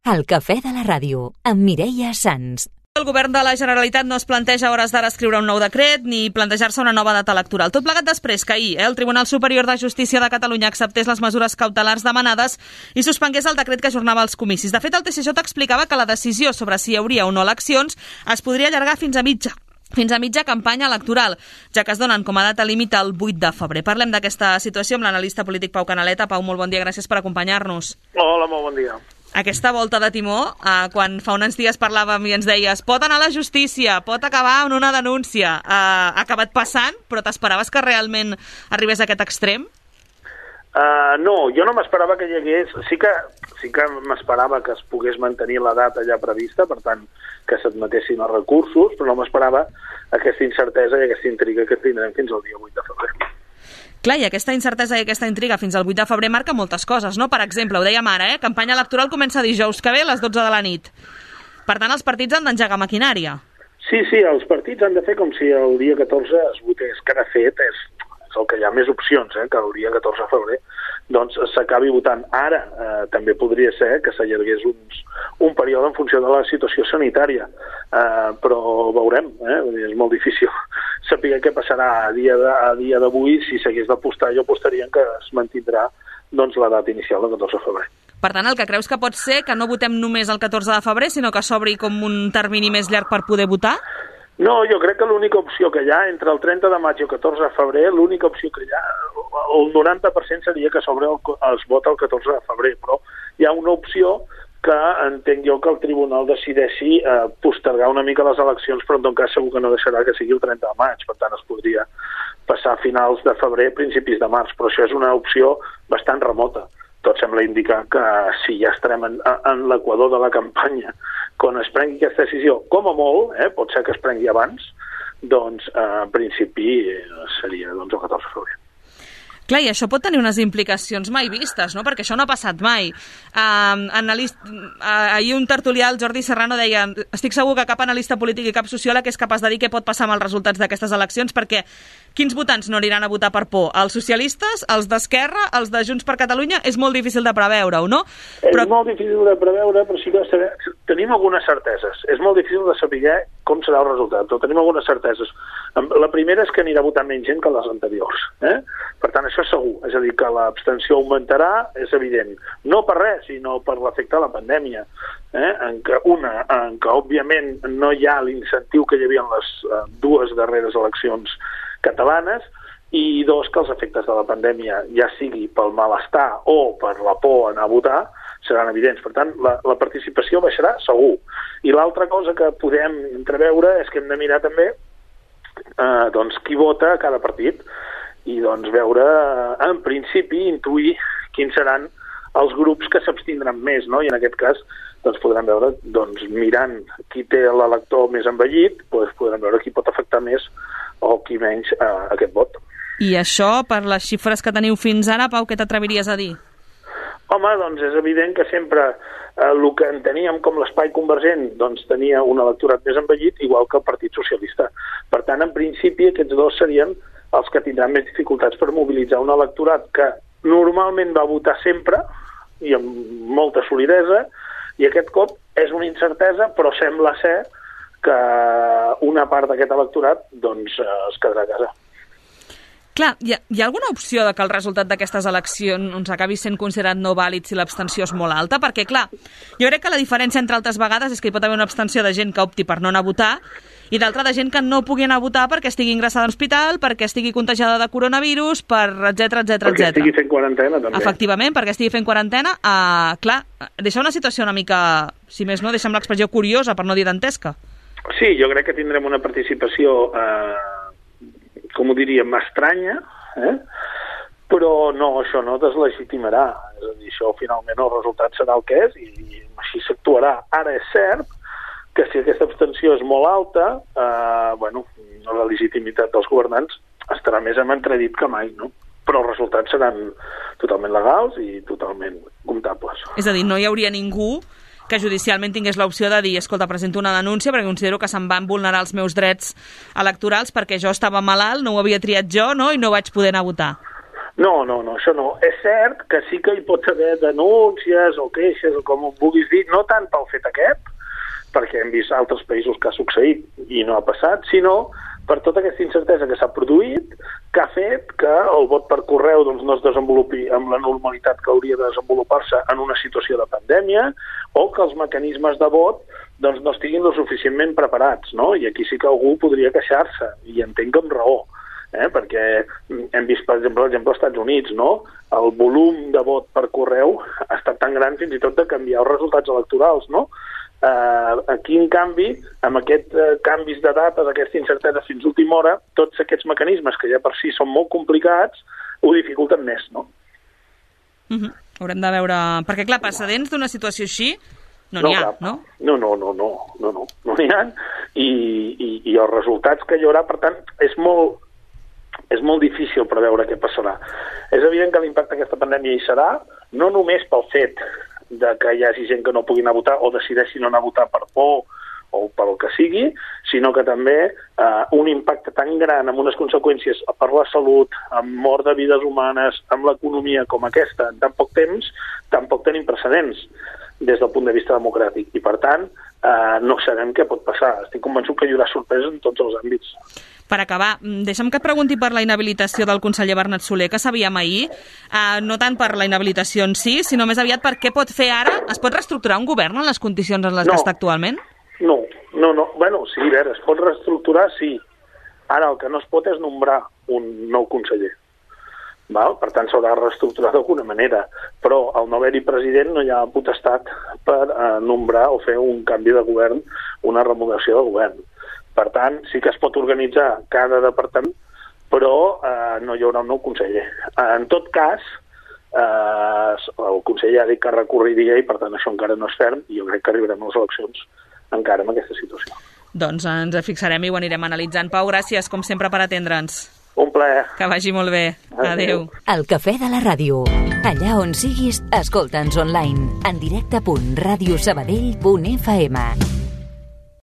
El cafè de la ràdio, amb Mireia Sans. El govern de la Generalitat no es planteja a hores d'ara escriure un nou decret ni plantejar-se una nova data electoral. Tot plegat després que ahir el Tribunal Superior de Justícia de Catalunya acceptés les mesures cautelars demanades i suspengués el decret que ajornava els comicis. De fet, el TSJ explicava que la decisió sobre si hi hauria o no eleccions es podria allargar fins a mitja campanya electoral, ja que es donen com a data límit el 8 de febrer. Parlem d'aquesta situació amb l'analista polític Pau Canaleta. Pau, molt bon dia, gràcies per acompanyar-nos. Hola, molt bon dia. Aquesta volta de timó, quan fa uns dies parlàvem i ens deies pot anar a la justícia, pot acabar en una denúncia, ha acabat passant, però t'esperaves que realment arribés a aquest extrem? No, jo no m'esperava que hi hagués... Sí que m'esperava que es pogués mantenir la data ja prevista, per tant, que s'admetessin els recursos, però no m'esperava aquesta incertesa i aquesta intriga que tindrem fins al dia 8 de febrer. Clar, i aquesta incertesa i aquesta intriga fins al 8 de febrer marca moltes coses, no? Per exemple, ho dèiem ara, campanya electoral comença dijous que ve a les 12 de la nit. Per tant, els partits han d'engegar maquinària. Sí, els partits han de fer com si el dia 14 es votés, que de fet és el que hi ha més opcions, que el dia 14 de febrer doncs s'acabi votant. Ara també podria ser que s'allargués un període en funció de la situació sanitària, però veurem, és molt difícil saber què passarà a dia d'avui. Si s'hagués d'apostar, jo apostaria que es mantindrà doncs, la data inicial del 14 de febrer. Per tant, el que creus que pot ser que no votem només el 14 de febrer, sinó que s'obri com un termini més llarg per poder votar? No, jo crec que l'única opció que hi ha entre el 30 de maig i el 14 de febrer, l'única opció que hi ha, el 90% seria que s'obre es vota el 14 de febrer, però hi ha una opció que entenc jo que el tribunal decideixi postergar una mica les eleccions, però en tot cas segur que no deixarà que sigui el 30 de maig, per tant es podria passar a finals de febrer, principis de març, però això és una opció bastant remota. Tot sembla indicar que si ja estarem en l'equador de la campanya, quan es prengui aquesta decisió, com a molt, pot ser que es prengui abans, doncs en principi seria el 14 de febrer. Clar, i això pot tenir unes implicacions mai vistes, no? Perquè això no ha passat mai. Ahir un tertulià, el Jordi Serrano, deia estic segur que cap analista polític i cap sociòleg és capaç de dir què pot passar amb els resultats d'aquestes eleccions, perquè quins votants no aniran a votar per por? Els socialistes, els d'Esquerra, els de Junts per Catalunya? És molt difícil de preveure-ho, no? És molt difícil de preveure, però sí que tenim algunes certeses. És molt difícil de saber com serà el resultat, però tenim algunes certeses. La primera és que anirà a votar menys gent que les anteriors. Per tant, això és segur. És a dir, que l'abstenció augmentarà, és evident. No per res, sinó per l'efecte de la pandèmia. En què, òbviament, no hi ha l'incentiu que hi havia en les dues darreres eleccions catalanes, i dos, que els efectes de la pandèmia, ja sigui pel malestar o per la por a anar a votar, seran evidents. Per tant, la participació baixarà segur. I l'altra cosa que podem entreveure és que hem de mirar també doncs, qui vota a cada partit i doncs, veure, en principi, intuir quins seran els grups que s'abstindran més, no? I en aquest cas doncs, podrem veure, doncs, mirant qui té l'elector més envellit, doncs, podrem veure qui pot afectar més o qui menys aquest vot. I això, per les xifres que teniu fins ara, Pau, què t'atreviries a dir? Home, doncs és evident que sempre el que enteníem com l'espai convergent doncs tenia un electorat més envellit, igual que el Partit Socialista. Per tant, en principi, aquests dos serien els que tindran més dificultats per mobilitzar un electorat que normalment va votar sempre i amb molta solidesa, i aquest cop és una incertesa, però sembla ser que una part d'aquest electorat doncs, es quedarà a casa. Clar, hi ha alguna opció de que el resultat d'aquestes eleccions acabi sent considerat no vàlid si l'abstenció és molt alta? Perquè, clar, jo crec que la diferència entre altres vegades és que hi pot haver una abstenció de gent que opti per no anar a votar i d'altra de gent que no pugui anar a votar perquè estigui ingressada a l'hospital, perquè estigui contagiada de coronavirus, etc. Perquè estigui fent quarantena, també. Efectivament, perquè estigui fent quarantena. Clar, deixa una situació una mica, si més no, deixa'm l'expressió curiosa, per no dir dantesca. Sí, jo crec que tindrem una participació com ho diríem, estranya, però no, això no deslegitimarà. És a dir, això finalment el resultat serà el que és i així s'actuarà. Ara és cert que si aquesta abstenció és molt alta, la legitimitat dels governants estarà més en entredit que mai, no? Però els resultats seran totalment legals i totalment comptables. És a dir, no hi hauria ningú que judicialment tingués l'opció de dir escolta, presento una denúncia perquè considero que se'm van vulnerar els meus drets electorals perquè jo estava malalt, no ho havia triat jo, no? I no vaig poder anar a votar. No, això no. És cert que sí que hi pot haver denúncies o queixes o com ho vulguis dir, no tant pel fet aquest, perquè hem vist altres països que ha succeït i no ha passat, sinó per tota aquesta incertesa que s'ha produït, que ha fet que el vot per correu doncs, no es desenvolupi amb la normalitat que hauria de desenvolupar-se en una situació de pandèmia, o que els mecanismes de vot doncs, no estiguin lo suficientment preparats, no? I aquí sí que algú podria queixar-se, i entenc que amb raó, perquè hem vist, per exemple, als Estats Units, no? El volum de vot per correu ha estat tan gran fins i tot de canviar els resultats electorals, no? Aquí, en canvi, amb aquests canvis de dates, aquesta incertesa fins a última hora, tots aquests mecanismes que ja per si són molt complicats ho dificulten més, no? Haurem de veure... Perquè, clar, precedents d'una situació així no n'hi ha, no? No n'hi ha, i els resultats que hi haurà, per tant, és molt difícil preveure què passarà. És evident que l'impacte d'aquesta pandèmia hi serà, no només pel fet de que hi hagi gent que no pugui anar a votar o decideixi no anar a votar per por o pel que sigui, sinó que també un impacte tan gran amb unes conseqüències per la salut, amb mort de vides humanes, amb l'economia com aquesta, en tan poc temps, tampoc tenim precedents des del punt de vista democràtic. I, per tant, no sabem què pot passar. Estic convençut que hi haurà sorpreses en tots els àmbits. Per acabar, deixa'm que et pregunti per la inhabilitació del conseller Bernat Soler, que sabíem ahir, no tant per la inhabilitació en si, sinó més aviat per què pot fer ara. Es pot reestructurar un govern en les condicions en les que està actualment? No. Bueno, sí, a veure, es pot reestructurar, sí. Ara, el que no es pot és nombrar un nou conseller. Val? Per tant, s'haurà de reestructurar d'alguna manera. Però al no haver-hi president no hi ha potestat per nombrar o fer un canvi de govern, una remodelació de govern. Per tant, sí que es pot organitzar cada departament, però no hi haurà un nou conseller. En tot cas, el conseller ha dit que recorriria i, per tant, això encara no és ferm i jo crec que arribarem a les eleccions encara en aquesta situació. Doncs ens fixarem i ho anirem analitzant. Pau, gràcies, com sempre, per atendre'ns. Un plaer. Que vagi molt bé. Adéu. El Cafè de la Ràdio. Allà on siguis, escolta'ns online. En directe.radiosabadell.fm.